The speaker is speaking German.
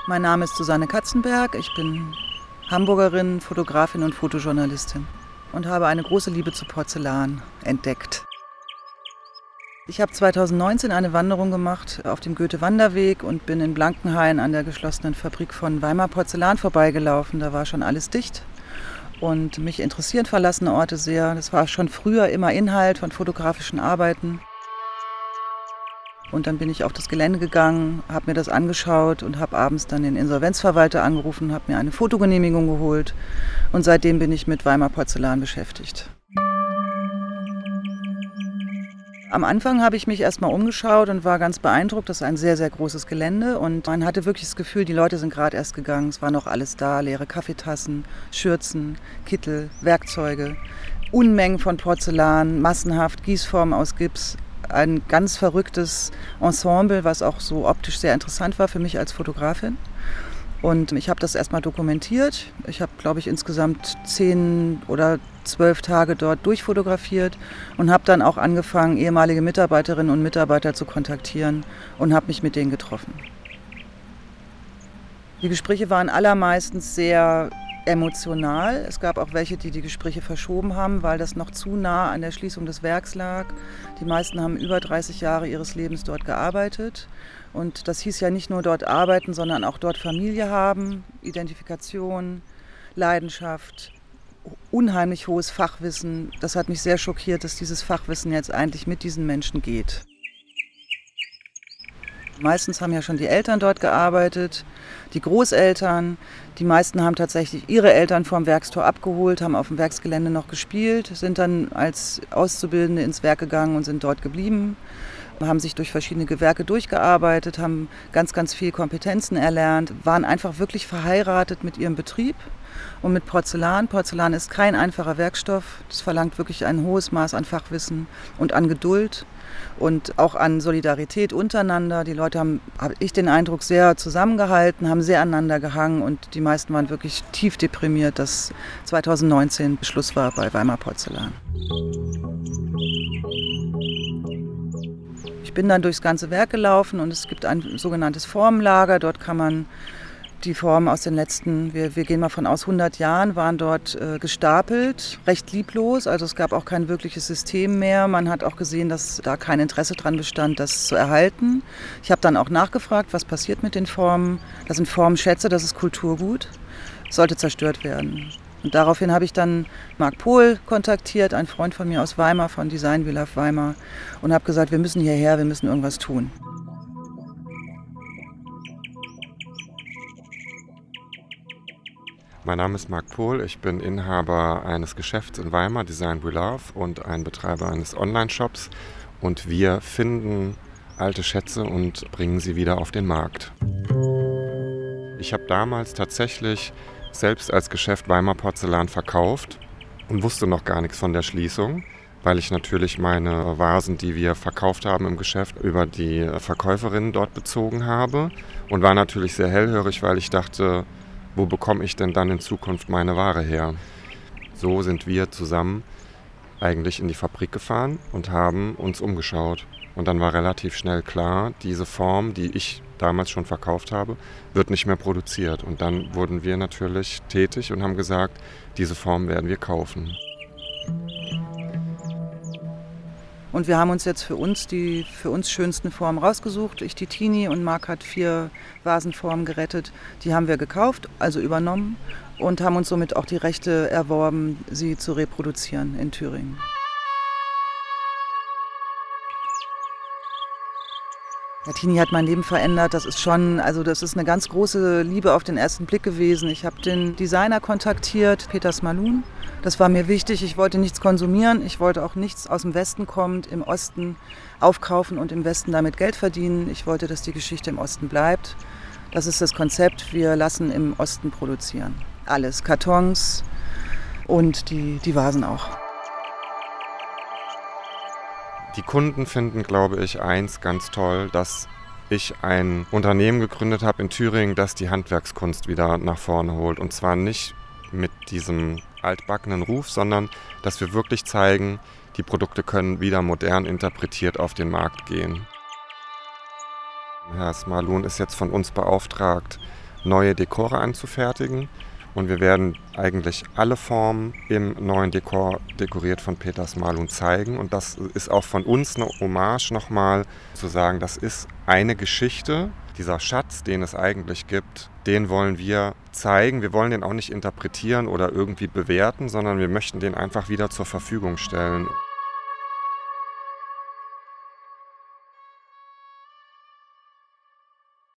Mein Name ist Susanne Katzenberg. Ich bin Hamburgerin, Fotografin und Fotojournalistin und habe eine große Liebe zu Porzellan entdeckt. Ich habe 2019 eine Wanderung gemacht auf dem Goethe-Wanderweg und bin in Blankenhain an der geschlossenen Fabrik von Weimar Porzellan vorbeigelaufen. Da war schon alles dicht und mich interessieren verlassene Orte sehr. Das war schon früher immer Inhalt von fotografischen Arbeiten. Und dann bin ich auf das Gelände gegangen, habe mir das angeschaut und habe abends dann den Insolvenzverwalter angerufen, habe mir eine Fotogenehmigung geholt und seitdem bin ich mit Weimar Porzellan beschäftigt. Am Anfang habe ich mich erstmal umgeschaut und war ganz beeindruckt. Das ist ein sehr, sehr großes Gelände und man hatte wirklich das Gefühl, die Leute sind gerade erst gegangen. Es war noch alles da, leere Kaffeetassen, Schürzen, Kittel, Werkzeuge, Unmengen von Porzellan, massenhaft, Gießformen aus Gips. Ein ganz verrücktes Ensemble, was auch so optisch sehr interessant war für mich als Fotografin. Und ich habe das erstmal dokumentiert. Ich habe, glaube ich, insgesamt 10 oder 12 Tage dort durchfotografiert und habe dann auch angefangen, ehemalige Mitarbeiterinnen und Mitarbeiter zu kontaktieren und habe mich mit denen getroffen. Die Gespräche waren allermeistens sehr emotional. Es gab auch welche, die die Gespräche verschoben haben, weil das noch zu nah an der Schließung des Werks lag. Die meisten haben über 30 Jahre ihres Lebens dort gearbeitet. Und das hieß ja nicht nur dort arbeiten, sondern auch dort Familie haben, Identifikation, Leidenschaft, unheimlich hohes Fachwissen. Das hat mich sehr schockiert, dass dieses Fachwissen jetzt eigentlich mit diesen Menschen geht. Meistens haben ja schon die Eltern dort gearbeitet, die Großeltern. Die meisten haben tatsächlich ihre Eltern vom Werkstor abgeholt, haben auf dem Werksgelände noch gespielt, sind dann als Auszubildende ins Werk gegangen und sind dort geblieben, haben sich durch verschiedene Gewerke durchgearbeitet, haben ganz, ganz viel Kompetenzen erlernt, waren einfach wirklich verheiratet mit ihrem Betrieb und mit Porzellan. Porzellan ist kein einfacher Werkstoff. Das verlangt wirklich ein hohes Maß an Fachwissen und an Geduld. Und auch an Solidarität untereinander. Die Leute haben, habe ich den Eindruck, sehr zusammengehalten, haben sehr aneinander gehangen und die meisten waren wirklich tief deprimiert, dass 2019 Schluss war bei Weimar Porzellan. Ich bin dann durchs ganze Werk gelaufen und es gibt ein sogenanntes Formenlager. Dort kann man die Formen aus den letzten, wir gehen mal von aus 100 Jahren, waren dort gestapelt, recht lieblos. Also es gab auch kein wirkliches System mehr. Man hat auch gesehen, dass da kein Interesse dran bestand, das zu erhalten. Ich habe dann auch nachgefragt, was passiert mit den Formen. Das sind Formenschätze, das ist Kulturgut. Es sollte zerstört werden. Und daraufhin habe ich dann Marc Pohl kontaktiert, ein Freund von mir aus Weimar, von Design We Love Weimar, und habe gesagt, wir müssen hierher, wir müssen irgendwas tun. Mein Name ist Marc Pohl, ich bin Inhaber eines Geschäfts in Weimar, Design We Love, und ein Betreiber eines Online-Shops. Und wir finden alte Schätze und bringen sie wieder auf den Markt. Ich habe damals tatsächlich selbst als Geschäft Weimar Porzellan verkauft und wusste noch gar nichts von der Schließung, weil ich natürlich meine Vasen, die wir verkauft haben im Geschäft, über die Verkäuferinnen dort bezogen habe und war natürlich sehr hellhörig, weil ich dachte, wo bekomme ich denn dann in Zukunft meine Ware her? So sind wir zusammen eigentlich in die Fabrik gefahren und haben uns umgeschaut. Und dann war relativ schnell klar, diese Form, die ich damals schon verkauft habe, wird nicht mehr produziert. Und dann wurden wir natürlich tätig und haben gesagt, diese Form werden wir kaufen. Und wir haben uns jetzt für uns die für uns schönsten Formen rausgesucht. Ich die Tini und Marc hat 4 Vasenformen gerettet. Die haben wir gekauft, also übernommen und haben uns somit auch die Rechte erworben, sie zu reproduzieren in Thüringen. Ja, Tini hat mein Leben verändert. Das ist eine ganz große Liebe auf den ersten Blick gewesen. Ich habe den Designer kontaktiert, Peter Smalun. Das war mir wichtig. Ich wollte nichts konsumieren. Ich wollte auch nichts aus dem Westen kommend im Osten aufkaufen und im Westen damit Geld verdienen. Ich wollte, dass die Geschichte im Osten bleibt. Das ist das Konzept. Wir lassen im Osten produzieren. Alles, Kartons und die Vasen auch. Die Kunden finden, glaube ich, eins ganz toll, dass ich ein Unternehmen gegründet habe in Thüringen, das die Handwerkskunst wieder nach vorne holt. Und zwar nicht mit diesem altbackenen Ruf, sondern dass wir wirklich zeigen, die Produkte können wieder modern interpretiert auf den Markt gehen. Herr Smalun ist jetzt von uns beauftragt, neue Dekore anzufertigen. Und wir werden eigentlich alle Formen im neuen Dekor dekoriert von Peters Malun zeigen. Und das ist auch von uns eine Hommage nochmal zu sagen, das ist eine Geschichte. Dieser Schatz, den es eigentlich gibt, den wollen wir zeigen. Wir wollen den auch nicht interpretieren oder irgendwie bewerten, sondern wir möchten den einfach wieder zur Verfügung stellen.